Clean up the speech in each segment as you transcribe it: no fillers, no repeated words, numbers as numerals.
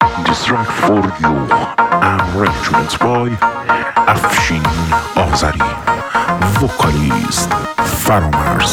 This track for you arrangements by افشین آذری وکالیست فرامرز.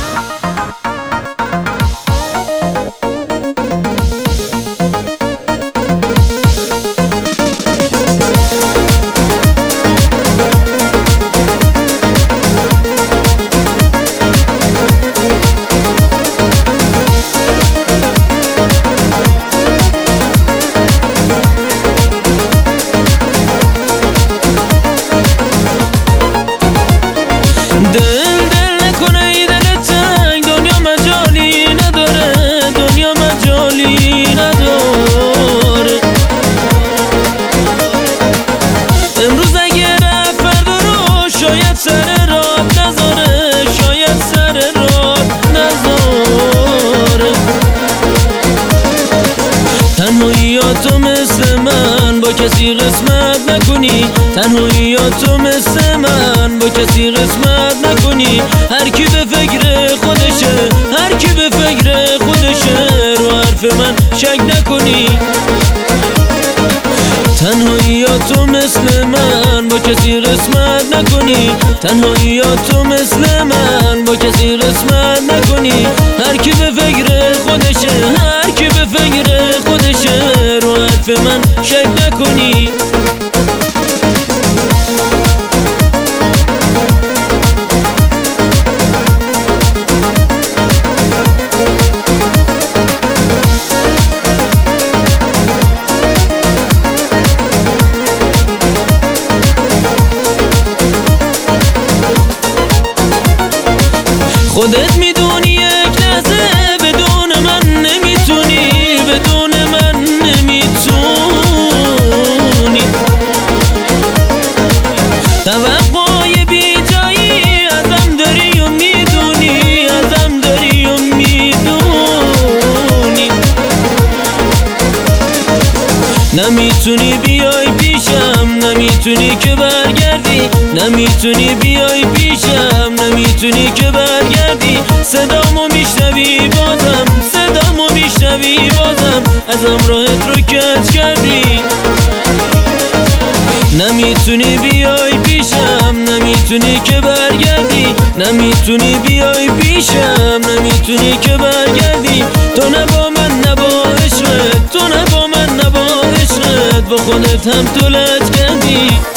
دل نکنه ای دل تنگ، دنیا مجالی نداره، دنیا مجالی نداره. امروز اگه رفت فردا رو شاید سر راه نذاره، شاید سر راه نذاره. تنهاییاتو مثل من با کسی قسمت نکنی، تنهاییاتو مثل من با کسی قسمت نکنی. هر کی به فکر خودشه، هر کی به فکر خودشه، رو حرف من شک نکنی. تنهاییاتو مثل من با کسی قسمت نکنی، تنهاییاتو مثل من با کسی قسمت نکنی. هر کی به فکر خودشه، هر کی به فکر خودشه، رو حرف من شک نکنی. خودت میدونی یک لحظه بدون من نمیتونی، بدون من نمیتونی. توقعای بی جایی ازم داری و میدونی، ازم داری و میدونی. نمیتونی بیای پیشم، نمیتونی که برگردی، نمیتونی بیای پیشم، نمیتونی که برگردی. صدامو میشنوی بازم، صدامو میشنوی بازم، ازم راهت رو کج کردی. نمیتونی بیای پیشم، نمیتونی که برگردی، نمیتونی بیای پیشم، نمیتونی که برگردی. تو نه با من نه با عشقت، تو نه با من نه با عشقت، با خودت هم تو لج کردی.